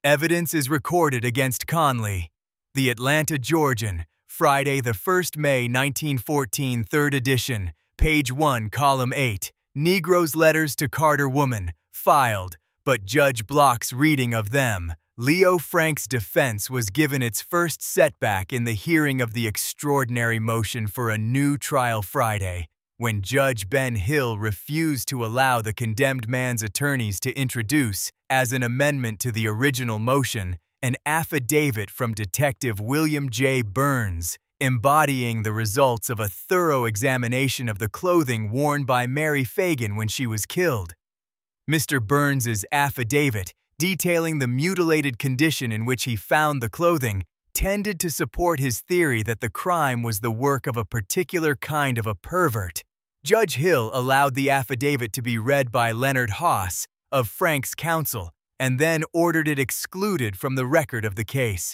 Evidence is recorded against Conley. The Atlanta Georgian, Friday, the 1st May 1914, 3rd edition, page 1, column 8. Negro's letters to Carter woman, filed, but judge blocks reading of them. Leo Frank's defense was given its first setback in the hearing of the extraordinary motion for a new trial Friday, when Judge Ben Hill refused to allow the condemned man's attorneys to introduce, as an amendment to the original motion, an affidavit from Detective William J. Burns, embodying the results of a thorough examination of the clothing worn by Mary Fagan when she was killed. Mr. Burns's affidavit, detailing the mutilated condition in which he found the clothing, tended to support his theory that the crime was the work of a particular kind of a pervert. Judge Hill allowed the affidavit to be read by Leonard Haas, of Frank's counsel, and then ordered it excluded from the record of the case.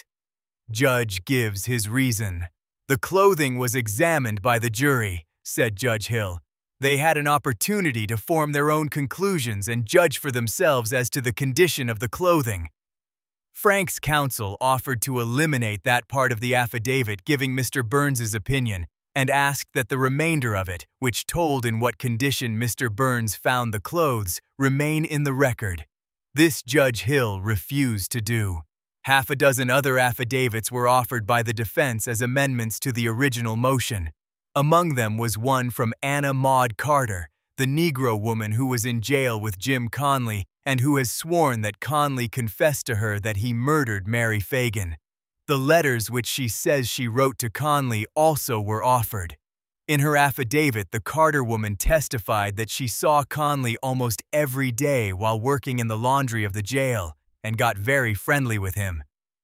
Judge gives his reason. "The clothing was examined by the jury," said Judge Hill. "They had an opportunity to form their own conclusions and judge for themselves as to the condition of the clothing." Frank's counsel offered to eliminate that part of the affidavit giving Mr. Burns's opinion, and asked that the remainder of it, which told in what condition Mr. Burns found the clothes, remain in the record. This Judge Hill refused to do. Half a dozen other affidavits were offered by the defense as amendments to the original motion. Among them was one from Anna Maud Carter, the Negro woman who was in jail with Jim Conley and who has sworn that Conley confessed to her that he murdered Mary Fagan. The letters which she says she wrote to Conley also were offered. In her affidavit, the Carter woman testified that she saw Conley almost every day while working in the laundry of the jail and got very friendly with him.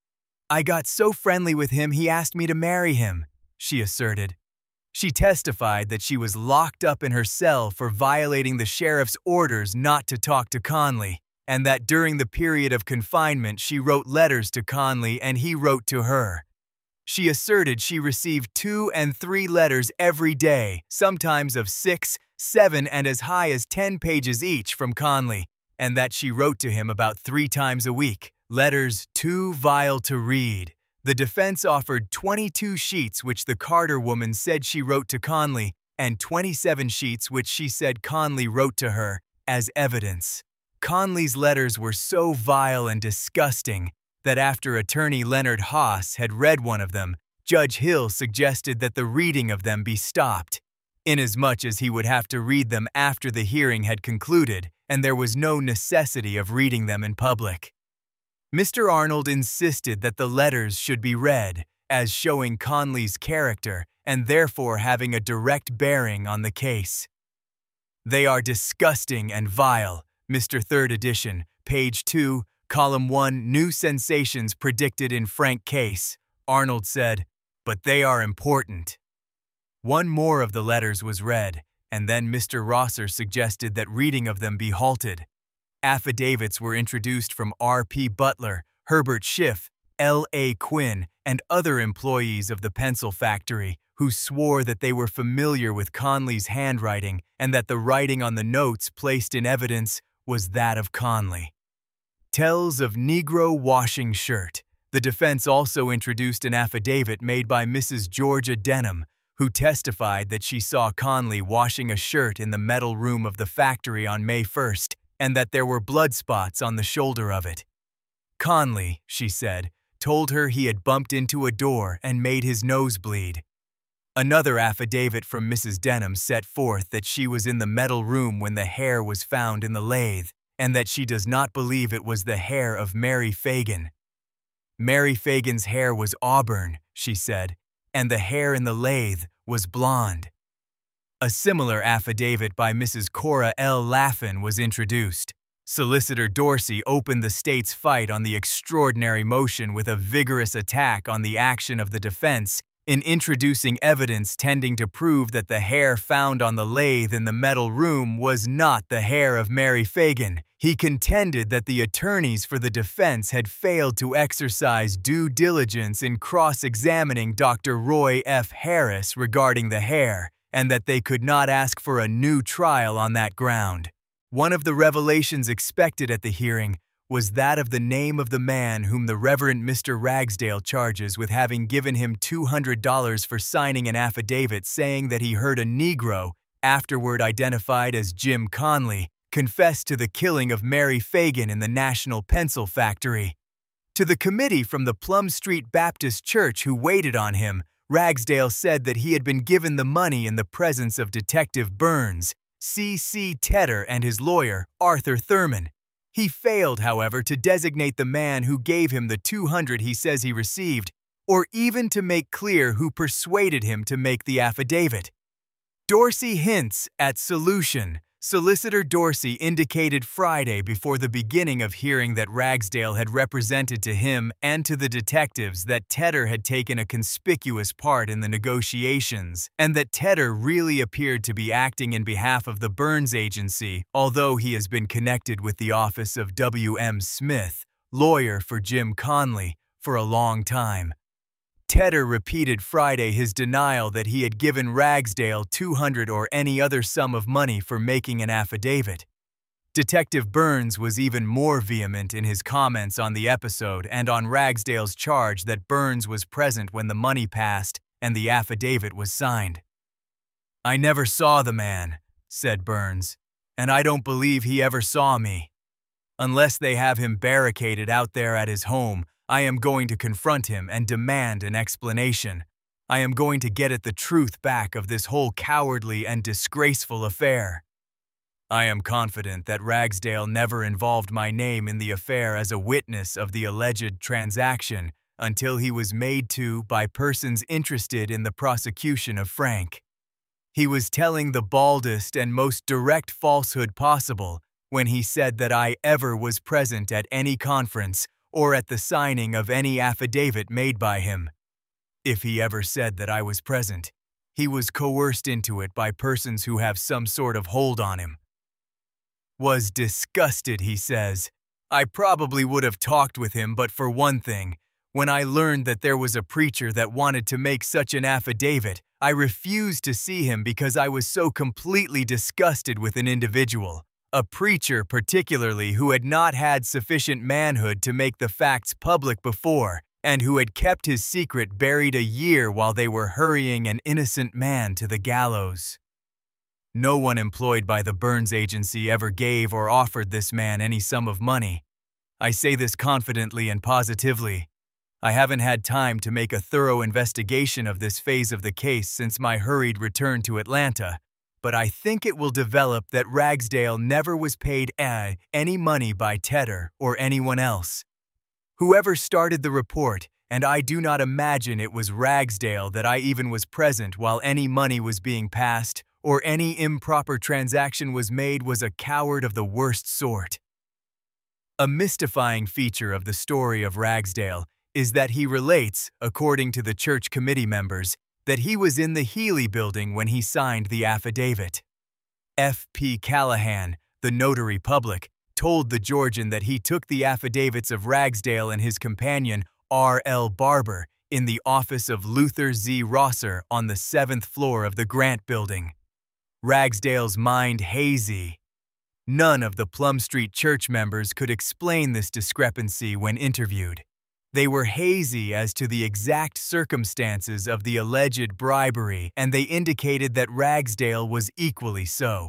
"I got so friendly with him he asked me to marry him," she asserted. She testified that she was locked up in her cell for violating the sheriff's orders not to talk to Conley, and that during the period of confinement she wrote letters to Conley and he wrote to her. She asserted she received 2 and 3 letters every day, sometimes of 6, 7, and as high as 10 pages each from Conley, and that she wrote to him about 3 times a week, letters too vile to read. The defense offered 22 sheets which the Carter woman said she wrote to Conley, and 27 sheets which she said Conley wrote to her, as evidence. Conley's letters were so vile and disgusting that after attorney Leonard Haas had read one of them, Judge Hill suggested that the reading of them be stopped, inasmuch as he would have to read them after the hearing had concluded, and there was no necessity of reading them in public. Mr. Arnold insisted that the letters should be read, as showing Conley's character and therefore having a direct bearing on the case. "They are disgusting and vile," Mr. 3rd edition, page 2, column 1, New Sensations Predicted in Frank Case, Arnold said, "but they are important." One more of the letters was read, and then Mr. Rosser suggested that reading of them be halted. Affidavits were introduced from R.P. Butler, Herbert Schiff, L.A. Quinn, and other employees of the pencil factory who swore that they were familiar with Conley's handwriting and that the writing on the notes placed in evidence was that of Conley. Tells of Negro washing shirt. The defense also introduced an affidavit made by Mrs. Georgia Denham, who testified that she saw Conley washing a shirt in the metal room of the factory on May 1st, and that there were blood spots on the shoulder of it. Conley, she said, told her he had bumped into a door and made his nose bleed. Another affidavit from Mrs. Denham set forth that she was in the metal room when the hair was found in the lathe, and that she does not believe it was the hair of Mary Fagan. Mary Fagan's hair was auburn, she said, and the hair in the lathe was blonde. A similar affidavit by Mrs. Cora L. Laffin was introduced. Solicitor Dorsey opened the state's fight on the extraordinary motion with a vigorous attack on the action of the defense in introducing evidence tending to prove that the hair found on the lathe in the metal room was not the hair of Mary Fagan. He contended that the attorneys for the defense had failed to exercise due diligence in cross-examining Dr. Roy F. Harris regarding the hair, and that they could not ask for a new trial on that ground. One of the revelations expected at the hearing was that of the name of the man whom the Reverend Mr. Ragsdale charges with having given him $200 for signing an affidavit saying that he heard a Negro, afterward identified as Jim Conley, confess to the killing of Mary Fagan in the National Pencil Factory. To the committee from the Plum Street Baptist Church who waited on him, Ragsdale said that he had been given the money in the presence of Detective Burns, C.C. Tedder, and his lawyer, Arthur Thurman. He failed, however, to designate the man who gave him the $200 he says he received, or even to make clear who persuaded him to make the affidavit. Dorsey hints at solution. Solicitor Dorsey indicated Friday before the beginning of hearing that Ragsdale had represented to him and to the detectives that Tedder had taken a conspicuous part in the negotiations, and that Tedder really appeared to be acting in behalf of the Burns Agency, although he has been connected with the office of W.M. Smith, lawyer for Jim Conley, for a long time. Tedder repeated Friday his denial that he had given Ragsdale $200 or any other sum of money for making an affidavit. Detective Burns was even more vehement in his comments on the episode and on Ragsdale's charge that Burns was present when the money passed and the affidavit was signed. "I never saw the man," said Burns, "and I don't believe he ever saw me. Unless they have him barricaded out there at his home, I am going to confront him and demand an explanation. I am going to get at the truth back of this whole cowardly and disgraceful affair. I am confident that Ragsdale never involved my name in the affair as a witness of the alleged transaction until he was made to by persons interested in the prosecution of Frank. He was telling the baldest and most direct falsehood possible when he said that I ever was present at any conference or at the signing of any affidavit made by him. If he ever said that I was present, he was coerced into it by persons who have some sort of hold on him. Was disgusted, he says. I probably would have talked with him, but for one thing, when I learned that there was a preacher that wanted to make such an affidavit, I refused to see him because I was so completely disgusted with an individual. A preacher particularly who had not had sufficient manhood to make the facts public before, and who had kept his secret buried a year while they were hurrying an innocent man to the gallows. No one employed by the Burns Agency ever gave or offered this man any sum of money. I say this confidently and positively. I haven't had time to make a thorough investigation of this phase of the case since my hurried return to Atlanta, but I think it will develop that Ragsdale never was paid any money by Tedder or anyone else. Whoever started the report, and I do not imagine it was Ragsdale that I even was present while any money was being passed or any improper transaction was made, was a coward of the worst sort. A mystifying feature of the story of Ragsdale is that he relates, according to the church committee members, that he was in the Healy building when he signed the affidavit. F.P. Callahan, the notary public, told the Georgian that he took the affidavits of Ragsdale and his companion, R.L. Barber, in the office of Luther Z. Rosser on the 7th floor of the Grant building. Ragsdale's mind hazy. None of the Plum Street church members could explain this discrepancy when interviewed. They were hazy as to the exact circumstances of the alleged bribery, and they indicated that Ragsdale was equally so.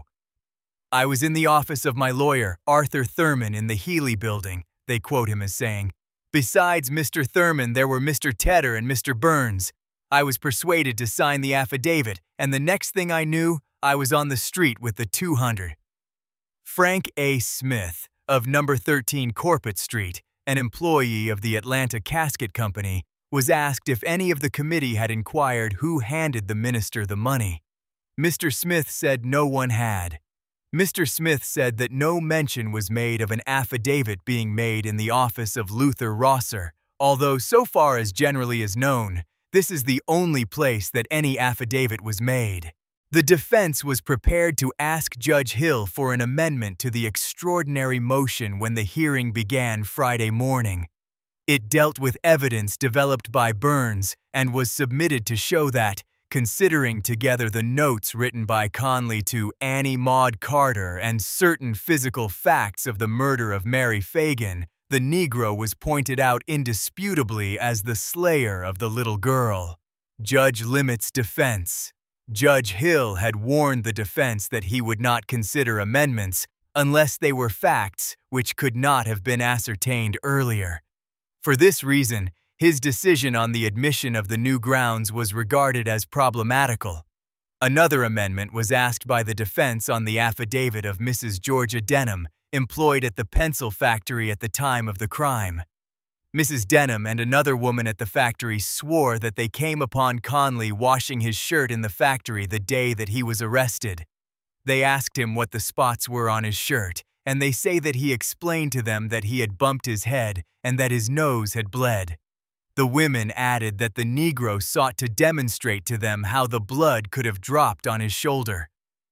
I was in the office of my lawyer, Arthur Thurman, in the Healy building, they quote him as saying. Besides Mr. Thurman, there were Mr. Tedder and Mr. Burns. I was persuaded to sign the affidavit, and the next thing I knew, I was on the street with the $200. Frank A. Smith, of number 13 Corpet Street, an employee of the Atlanta Casket Company, was asked if any of the committee had inquired who handed the minister the money. Mr. Smith said no one had. Mr. Smith said that no mention was made of an affidavit being made in the office of Luther Rosser, although so far as generally is known, this is the only place that any affidavit was made. The defense was prepared to ask Judge Hill for an amendment to the extraordinary motion when the hearing began Friday morning. It dealt with evidence developed by Burns and was submitted to show that, Considering together the notes written by Conley to Annie Maud Carter and certain physical facts of the murder of Mary Fagan, the Negro was pointed out indisputably as the slayer of the little girl. Judge Limit's defense. Judge Hill had warned the defense that he would not consider amendments unless they were facts which could not have been ascertained earlier. For this reason, his decision on the admission of the new grounds was regarded as problematical. Another amendment was asked by the defense on the affidavit of Mrs. Georgia Denham, employed at the pencil factory at the time of the crime. Mrs. Denham and another woman at the factory swore that they came upon Conley washing his shirt in the factory the day that he was arrested. They asked him what the spots were on his shirt, and they say that he explained to them that he had bumped his head and that his nose had bled. The women added that the Negro sought to demonstrate to them how the blood could have dropped on his shoulder.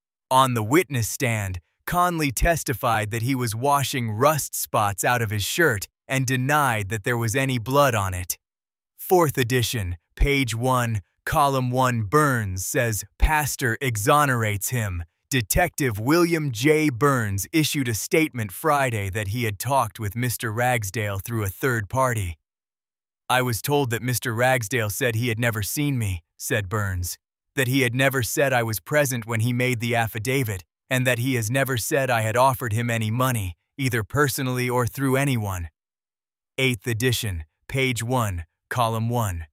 On the witness stand, Conley testified that he was washing rust spots out of his shirt and denied that there was any blood on it. 4th edition, page 1, column 1. Burns says pastor exonerates him. Detective William J. Burns issued a statement Friday that he had talked with Mr. Ragsdale through a third party. "I was told that Mr. Ragsdale said he had never seen me," said Burns, "that he had never said I was present when he made the affidavit, and that he has never said I had offered him any money, either personally or through anyone." 8th edition, page 1, column 1.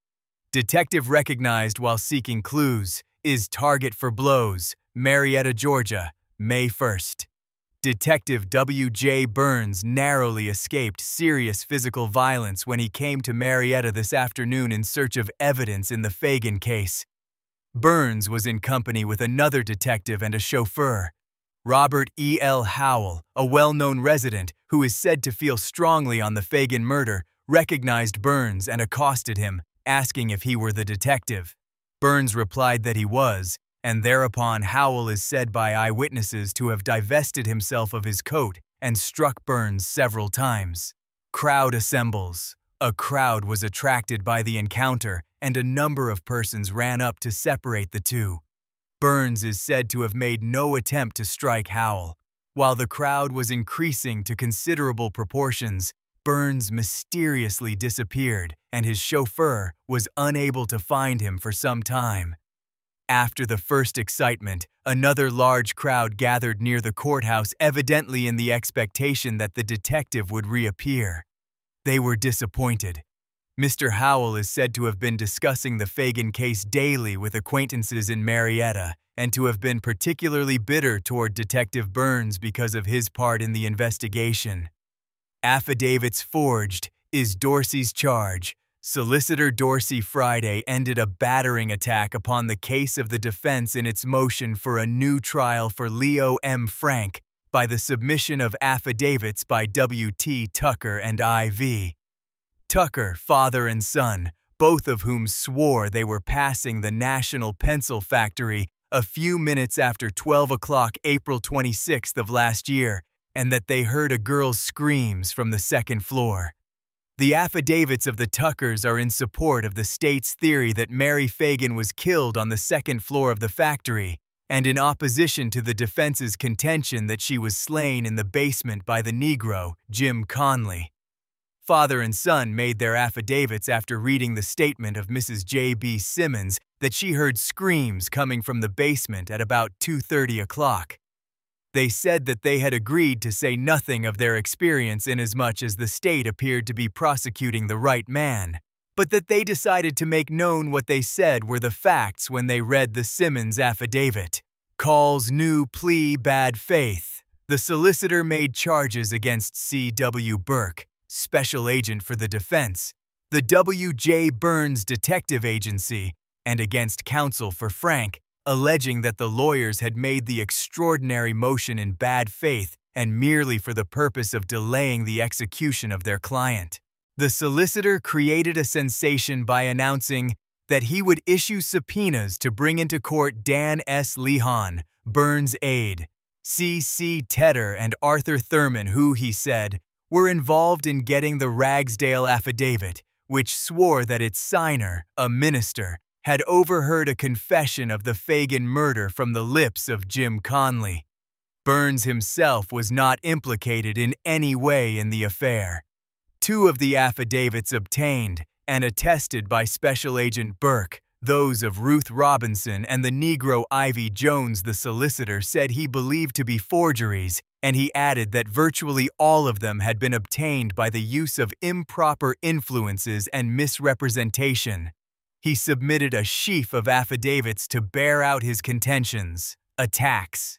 Detective recognized while seeking clues, is target for blows, Marietta, Georgia, May 1st. Detective W. J. Burns narrowly escaped serious physical violence when he came to Marietta this afternoon in search of evidence in the Fagan case. Burns was in company with another detective and a chauffeur. Robert E. L. Howell, a well-known resident who is said to feel strongly on the Fagan murder, recognized Burns and accosted him, asking if he were the detective. Burns replied that he was, and thereupon Howell is said by eyewitnesses to have divested himself of his coat and struck Burns several times. Crowd assembles. A crowd was attracted by the encounter, and a number of persons ran up to separate the two. Burns is said to have made no attempt to strike Howell. While the crowd was increasing to considerable proportions, Burns mysteriously disappeared, and his chauffeur was unable to find him for some time. After the first excitement, another large crowd gathered near the courthouse, evidently in the expectation that the detective would reappear. They were disappointed. Mr. Howell is said to have been discussing the Fagan case daily with acquaintances in Marietta and to have been particularly bitter toward Detective Burns because of his part in the investigation. Affidavits forged is Dorsey's charge. Solicitor Dorsey Friday ended a battering attack upon the case of the defense in its motion for a new trial for Leo M. Frank by the submission of affidavits by W. T. Tucker and I.V. Tucker, father and son, both of whom swore they were passing the National Pencil Factory a few minutes after 12 o'clock April 26th of last year, and that they heard a girl's screams from the second floor. The affidavits of the Tuckers are in support of the state's theory that Mary Fagan was killed on the second floor of the factory, and in opposition to the defense's contention that she was slain in the basement by the Negro, Jim Conley. Father and son made their affidavits after reading the statement of Mrs. J. B. Simmons that she heard screams coming from the basement at about 2:30 o'clock. They said that they had agreed to say nothing of their experience inasmuch as the state appeared to be prosecuting the right man, but that they decided to make known what they said were the facts when they read the Simmons affidavit. Call's new plea bad faith. The solicitor made charges against C.W. Burke, special agent for the defense, the W. J. Burns Detective Agency, and against counsel for Frank, alleging that the lawyers had made the extraordinary motion in bad faith and merely for the purpose of delaying the execution of their client. The solicitor created a sensation by announcing that he would issue subpoenas to bring into court Dan S. Lehan, Burns' aide, C.C. Tedder, and Arthur Thurman, who, he said, were involved in getting the Ragsdale affidavit, which swore that its signer, a minister, had overheard a confession of the Fagan murder from the lips of Jim Conley. Burns himself was not implicated in any way in the affair. Two of the affidavits obtained and attested by Special Agent Burke, those of Ruth Robinson and the Negro Ivy Jones, the solicitor, said he believed to be forgeries, and he added that virtually all of them had been obtained by the use of improper influences and misrepresentation. He submitted a sheaf of affidavits to bear out his contentions. Attacks.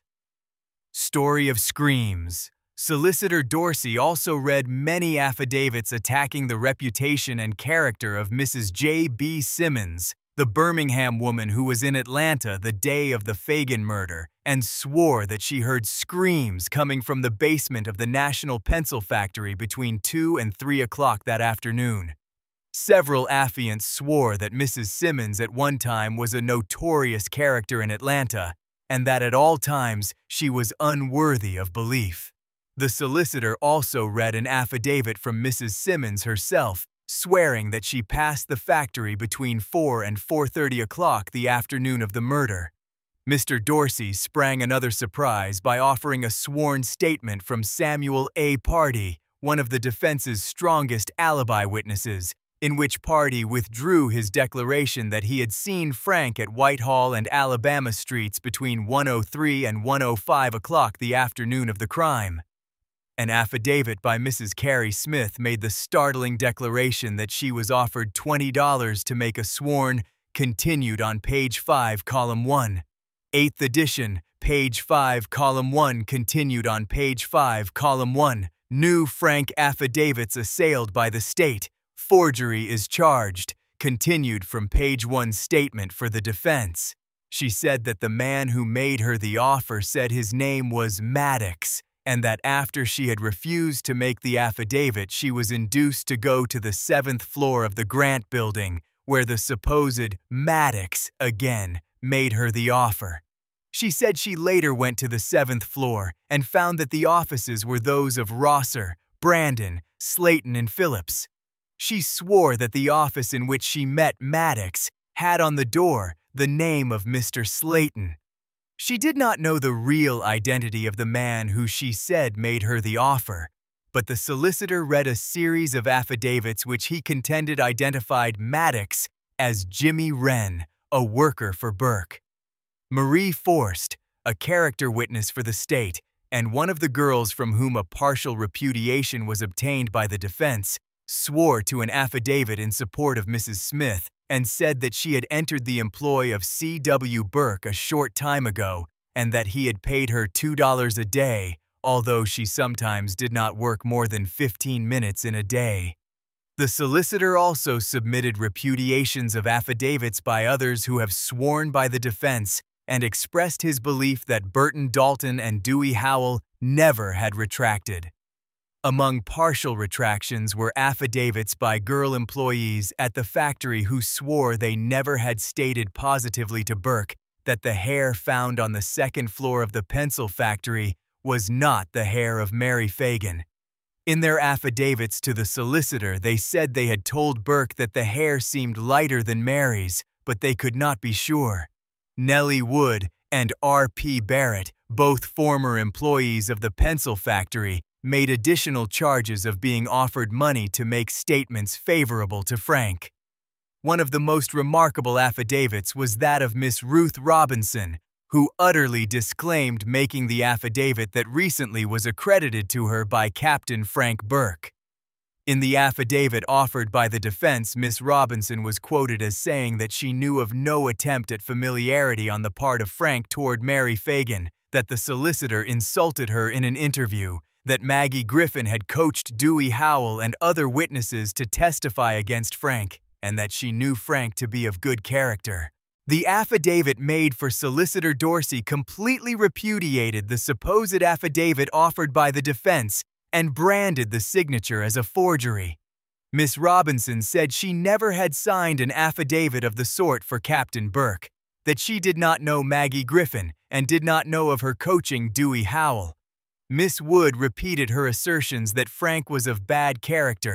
Story of screams. Solicitor Dorsey also read many affidavits attacking the reputation and character of Mrs. J.B. Simmons, the Birmingham woman who was in Atlanta the day of the Fagan murder, and swore that she heard screams coming from the basement of the National Pencil Factory between 2 and 3 o'clock that afternoon. Several affiants swore that Mrs. Simmons at one time was a notorious character in Atlanta, and that at all times she was unworthy of belief. The solicitor also read an affidavit from Mrs. Simmons herself, swearing that she passed the factory between 4 and 4:30 o'clock the afternoon of the murder. Mr. Dorsey sprang another surprise by offering a sworn statement from Samuel A. Pardee, one of the defense's strongest alibi witnesses, in which Pardee withdrew his declaration that he had seen Frank at Whitehall and Alabama Streets between 1:03 and 1:05 o'clock the afternoon of the crime. An affidavit by Mrs. Carrie Smith made the startling declaration that she was offered $20 to make a sworn, continued on page 5, column 1. 8th edition, page 5, column 1, continued on page 5, column 1. New Frank affidavits assailed by the state. Forgery is charged, continued from page 1 statement for the defense. She said that the man who made her the offer said his name was Maddox, and that after she had refused to make the affidavit, she was induced to go to the 7th floor of the Grant Building, where the supposed Maddox, again, made her the offer. She said she later went to the 7th floor and found that the offices were those of Rosser, Brandon, Slayton, and Phillips. She swore that the office in which she met Maddox had on the door the name of Mr. Slayton. She did not know the real identity of the man who she said made her the offer, but the solicitor read a series of affidavits which he contended identified Maddox as Jimmy Wren, a worker for Burke. Marie Forst, a character witness for the state, and one of the girls from whom a partial repudiation was obtained by the defense, swore to an affidavit in support of Mrs. Smith and said that she had entered the employ of C.W. Burke a short time ago and that he had paid her $2 a day, although she sometimes did not work more than 15 minutes in a day. The solicitor also submitted repudiations of affidavits by others who have sworn by the defense and expressed his belief that Burton Dalton and Dewey Howell never had retracted. Among partial retractions were affidavits by girl employees at the factory who swore they never had stated positively to Burke that the hair found on the 2nd floor of the pencil factory was not the hair of Mary Fagan. In their affidavits to the solicitor, they said they had told Burke that the hair seemed lighter than Mary's, but they could not be sure. Nellie Wood and R.P. Barrett, both former employees of the pencil factory, made additional charges of being offered money to make statements favorable to Frank. One of the most remarkable affidavits was that of Miss Ruth Robinson, who utterly disclaimed making the affidavit that recently was accredited to her by Captain Frank Burke. In the affidavit offered by the defense, Miss Robinson was quoted as saying that she knew of no attempt at familiarity on the part of Frank toward Mary Fagan, that the solicitor insulted her in an interview, that Maggie Griffin had coached Dewey Howell and other witnesses to testify against Frank, and that she knew Frank to be of good character. The affidavit made for Solicitor Dorsey completely repudiated the supposed affidavit offered by the defense and branded the signature as a forgery. Miss Robinson said she never had signed an affidavit of the sort for Captain Burke, that she did not know Maggie Griffin and did not know of her coaching Dewey Howell. Miss Wood repeated her assertions that Frank was of bad character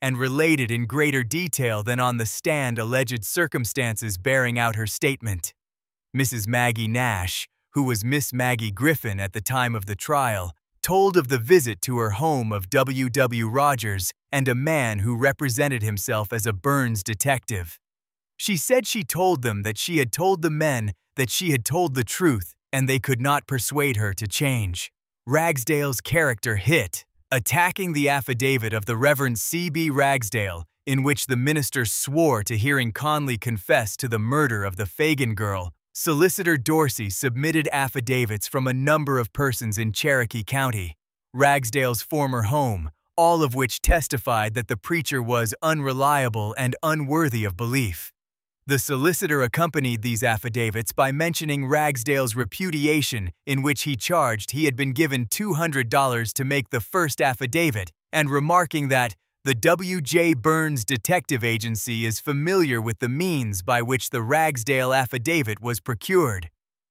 and related in greater detail than on the stand alleged circumstances bearing out her statement. Mrs. Maggie Nash, who was Miss Maggie Griffin at the time of the trial, told of the visit to her home of W. W. Rogers and a man who represented himself as a Burns detective. She said she told them that she had told the men that she had told the truth and they could not persuade her to change. Ragsdale's character hit, attacking the affidavit of the Reverend C.B. Ragsdale, in which the minister swore to hearing Conley confess to the murder of the Fagan girl. Solicitor Dorsey submitted affidavits from a number of persons in Cherokee County, Ragsdale's former home, all of which testified that the preacher was unreliable and unworthy of belief. The solicitor accompanied these affidavits by mentioning Ragsdale's repudiation, in which he charged he had been given $200 to make the first affidavit, and remarking that the W.J. Burns Detective Agency is familiar with the means by which the Ragsdale affidavit was procured.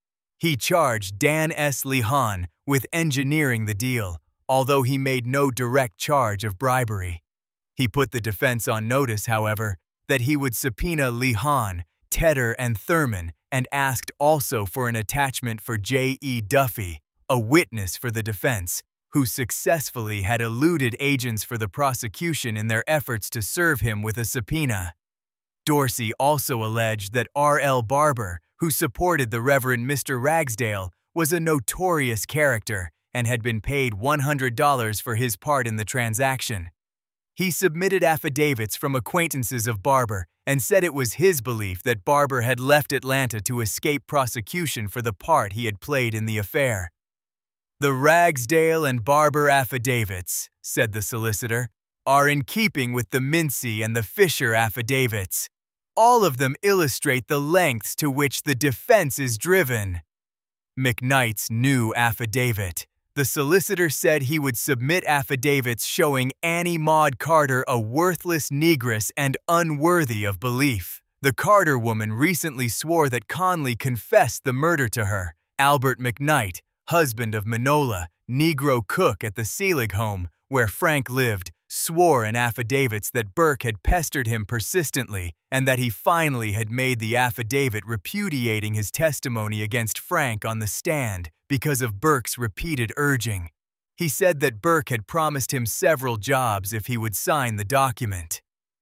He charged Dan S. Lehan with engineering the deal, although he made no direct charge of bribery. He put the defense on notice, however, that he would subpoena Lehan, Tedder, and Thurman, and asked also for an attachment for J. E. Duffy, a witness for the defense, who successfully had eluded agents for the prosecution in their efforts to serve him with a subpoena. Dorsey also alleged that R.L. Barber, who supported the Reverend Mr. Ragsdale, was a notorious character and had been paid $100 for his part in the transaction. He submitted affidavits from acquaintances of Barber and said it was his belief that Barber had left Atlanta to escape prosecution for the part he had played in the affair. "The Ragsdale and Barber affidavits," said the solicitor, "are in keeping with the Mincy and the Fisher affidavits. All of them illustrate the lengths to which the defense is driven." McKnight's new affidavit. The solicitor said he would submit affidavits showing Annie Maud Carter a worthless negress and unworthy of belief. The Carter woman recently swore that Conley confessed the murder to her. Albert McKnight, husband of Manola, Negro cook at the Selig home, where Frank lived, swore in affidavits that Burke had pestered him persistently and that he finally had made the affidavit repudiating his testimony against Frank on the stand because of Burke's repeated urging. He said that Burke had promised him several jobs if he would sign the document.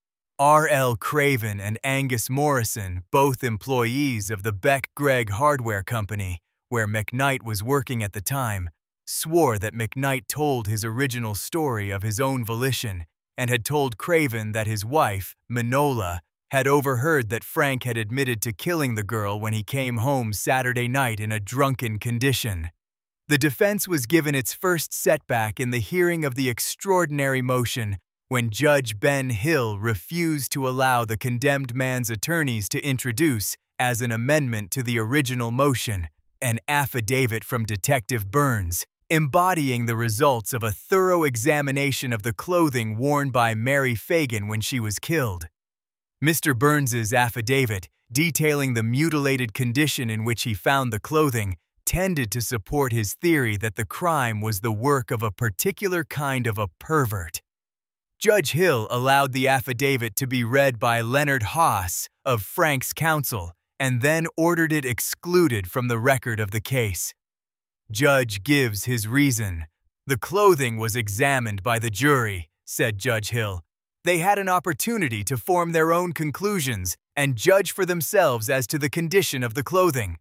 R.L. Craven and Angus Morrison, both employees of the Beck Gregg Hardware Company, where McKnight was working at the time, swore that McKnight told his original story of his own volition and had told Craven that his wife, Manola, had overheard that Frank had admitted to killing the girl when he came home Saturday night in a drunken condition. The defense was given its first setback in the hearing of the extraordinary motion when Judge Ben Hill refused to allow the condemned man's attorneys to introduce, as an amendment to the original motion, an affidavit from Detective Burns, embodying the results of a thorough examination of the clothing worn by Mary Fagan when she was killed. Mr. Burns's affidavit, detailing the mutilated condition in which he found the clothing, tended to support his theory that the crime was the work of a particular kind of a pervert. Judge Hill allowed the affidavit to be read by Leonard Haas of Frank's counsel, and then ordered it excluded from the record of the case. Judge gives his reason. "The clothing was examined by the jury," said Judge Hill. "They had an opportunity to form their own conclusions and judge for themselves as to the condition of the clothing."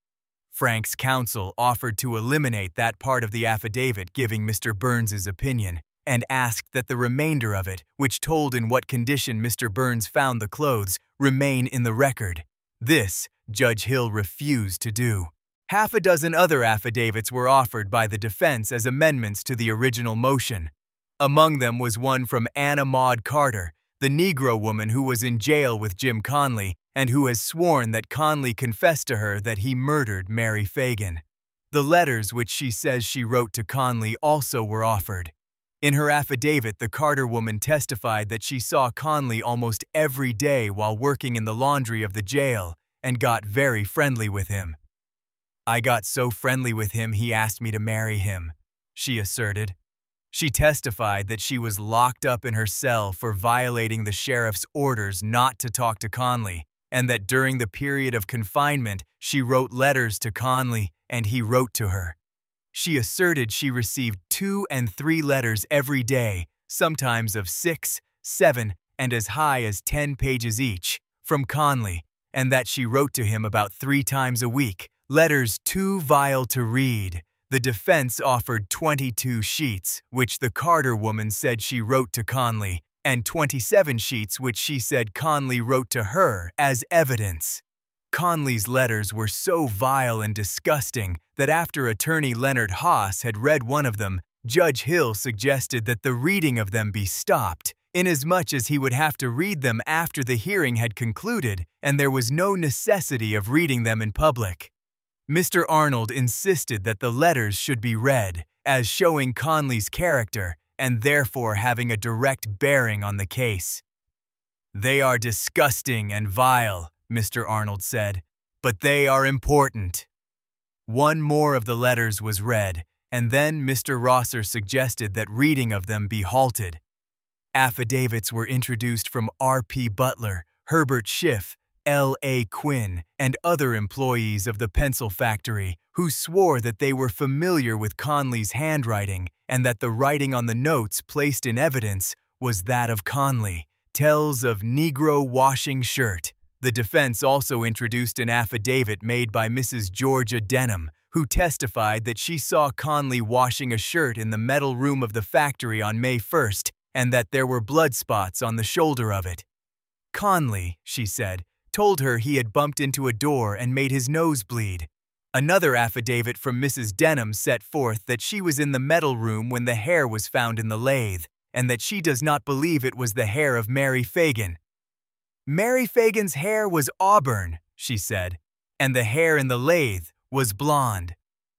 Frank's counsel offered to eliminate that part of the affidavit giving Mr. Burns's opinion, and asked that the remainder of it, which told in what condition Mr. Burns found the clothes, remain in the record. This, Judge Hill refused to do. Half a dozen other affidavits were offered by the defense as amendments to the original motion. Among them was one from Anna Maud Carter, the Negro woman who was in jail with Jim Conley and who has sworn that Conley confessed to her that he murdered Mary Fagan. The letters which she says she wrote to Conley also were offered. In her affidavit, the Carter woman testified that she saw Conley almost every day while working in the laundry of the jail and got very friendly with him. "I got so friendly with him he asked me to marry him," she asserted. She testified that she was locked up in her cell for violating the sheriff's orders not to talk to Conley, and that during the period of confinement, she wrote letters to Conley and he wrote to her. She asserted she received 2 and 3 letters every day, sometimes of 6, 7, and as high as 10 pages each, from Conley, and that she wrote to him about 3 times a week, letters too vile to read. The defense offered 22 sheets, which the Carter woman said she wrote to Conley, and 27 sheets which she said Conley wrote to her as evidence. Conley's letters were so vile and disgusting that after attorney Leonard Haas had read one of them, Judge Hill suggested that the reading of them be stopped, inasmuch as he would have to read them after the hearing had concluded and there was no necessity of reading them in public. Mr. Arnold insisted that the letters should be read, as showing Conley's character and therefore having a direct bearing on the case. "They are disgusting and vile," Mr. Arnold said, "but they are important." One more of the letters was read, and then Mr. Rosser suggested that reading of them be halted. Affidavits were introduced from R.P. Butler, Herbert Schiff, L.A. Quinn, and other employees of the pencil factory who swore that they were familiar with Conley's handwriting and that the writing on the notes placed in evidence was that of Conley, tells of Negro washing shirt. The defense also introduced an affidavit made by Mrs. Georgia Denham, who testified that she saw Conley washing a shirt in the metal room of the factory on May 1st and that there were blood spots on the shoulder of it. Conley, she said, told her he had bumped into a door and made his nose bleed. Another affidavit from Mrs. Denham set forth that she was in the metal room when the hair was found in the lathe, and that she does not believe it was the hair of Mary Fagan. "Mary Fagan's hair was auburn," she said, "and the hair in the lathe was blonde."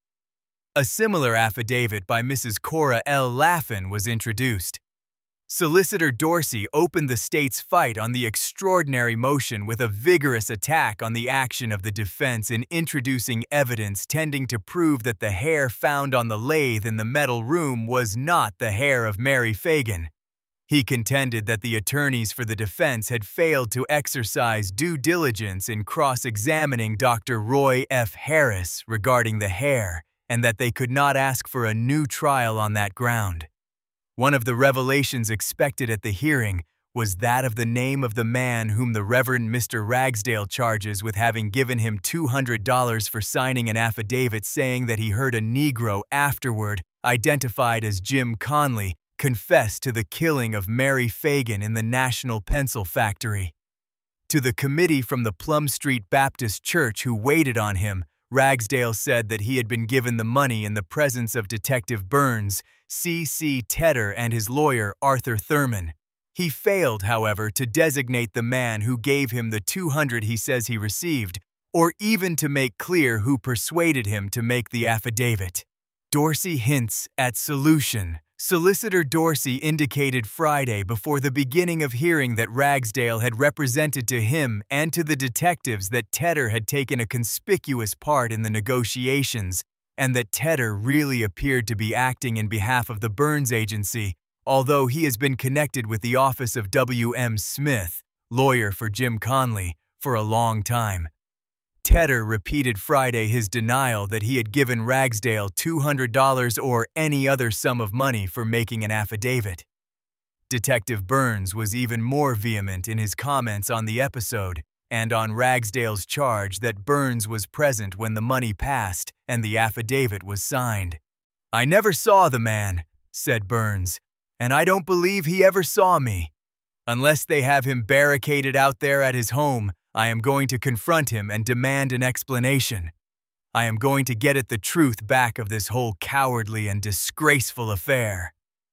A similar affidavit by Mrs. Cora L. Laffin was introduced. Solicitor Dorsey opened the state's fight on the extraordinary motion with a vigorous attack on the action of the defense in introducing evidence tending to prove that the hair found on the lathe in the metal room was not the hair of Mary Fagan. He contended that the attorneys for the defense had failed to exercise due diligence in cross-examining Dr. Roy F. Harris regarding the hair, and that they could not ask for a new trial on that ground. One of the revelations expected at the hearing was that of the name of the man whom the Reverend Mr. Ragsdale charges with having given him $200 for signing an affidavit saying that he heard a Negro afterward, identified as Jim Conley, confess to the killing of Mary Fagan in the National Pencil Factory. To the committee from the Plum Street Baptist Church who waited on him, Ragsdale said that he had been given the money in the presence of Detective Burns, C.C. Tedder, and his lawyer, Arthur Thurman. He failed, however, to designate the man who gave him the $200 he says he received, or even to make clear who persuaded him to make the affidavit. Dorsey hints at solution. Solicitor Dorsey indicated Friday before the beginning of hearing that Ragsdale had represented to him and to the detectives that Tedder had taken a conspicuous part in the negotiations and that Tedder really appeared to be acting in behalf of the Burns Agency, although he has been connected with the office of W.M. Smith, lawyer for Jim Conley, for a long time. Tedder repeated Friday his denial that he had given Ragsdale $200 or any other sum of money for making an affidavit. Detective Burns was even more vehement in his comments on the episode and on Ragsdale's charge that Burns was present when the money passed and the affidavit was signed. "I never saw the man," said Burns, "and I don't believe he ever saw me. Unless they have him barricaded out there at his home, I am going to confront him and demand an explanation. I am going to get at the truth back of this whole cowardly and disgraceful affair.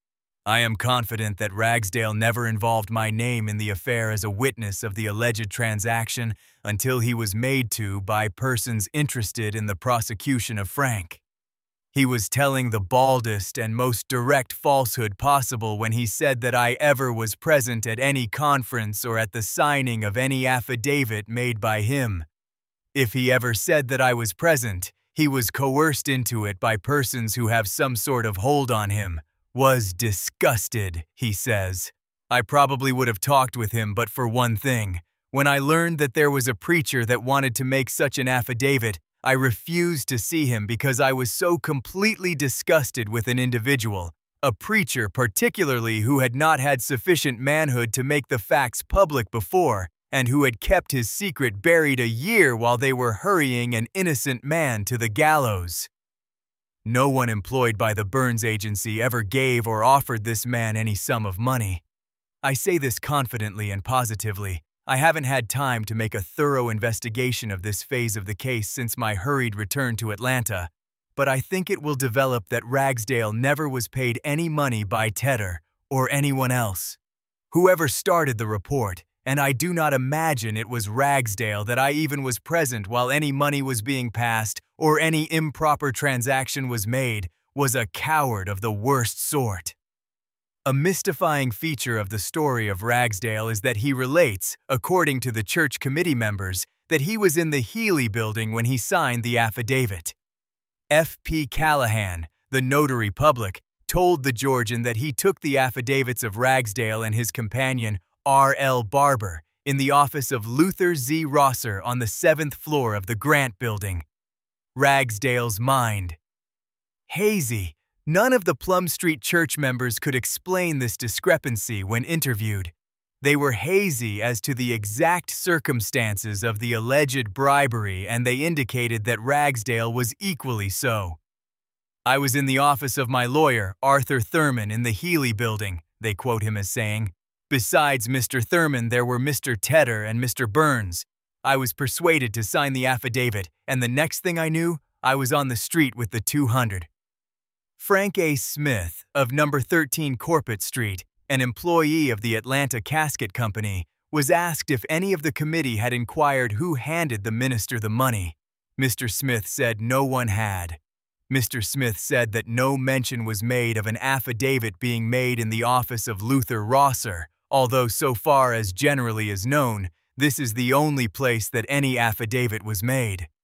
I am confident that Ragsdale never involved my name in the affair as a witness of the alleged transaction until he was made to by persons interested in the prosecution of Frank. He was telling the baldest and most direct falsehood possible when he said that I ever was present at any conference or at the signing of any affidavit made by him. If he ever said that I was present, he was coerced into it by persons who have some sort of hold on him, Was disgusted, he says. I probably would have talked with him, but for one thing. When I learned that there was a preacher that wanted to make such an affidavit, I refused to see him because I was so completely disgusted with an individual, a preacher particularly who had not had sufficient manhood to make the facts public before, and who had kept his secret buried a year while they were hurrying an innocent man to the gallows. No one employed by the Burns Agency ever gave or offered this man any sum of money. I say this confidently and positively. I haven't had time to make a thorough investigation of this phase of the case since my hurried return to Atlanta, but I think it will develop that Ragsdale never was paid any money by Tedder or anyone else. Whoever started the report, and I do not imagine it was Ragsdale that I even was present while any money was being passed or any improper transaction was made, was a coward of the worst sort. A mystifying feature of the story of Ragsdale is that he relates, according to the church committee members, that he was in the Healy building when he signed the affidavit. F.P. Callahan, the notary public, told the Georgian that he took the affidavits of Ragsdale and his companion, R.L. Barber, in the office of Luther Z. Rosser on the 7th floor of the Grant Building. Ragsdale's mind. Hazy. None of the Plum Street church members could explain this discrepancy when interviewed. They were hazy as to the exact circumstances of the alleged bribery, and they indicated that Ragsdale was equally so. I was in the office of my lawyer, Arthur Thurman, in the Healy building, they quote him as saying. Besides Mr. Thurman, there were Mr. Tedder and Mr. Burns. I was persuaded to sign the affidavit, and the next thing I knew, I was on the street with the 200. Frank A. Smith, of No. 13 Corpet Street, an employee of the Atlanta Casket Company, was asked if any of the committee had inquired who handed the minister the money. Mr. Smith said no one had. Mr. Smith said that no mention was made of an affidavit being made in the office of Luther Rosser, although so far as generally is known, this is the only place that any affidavit was made.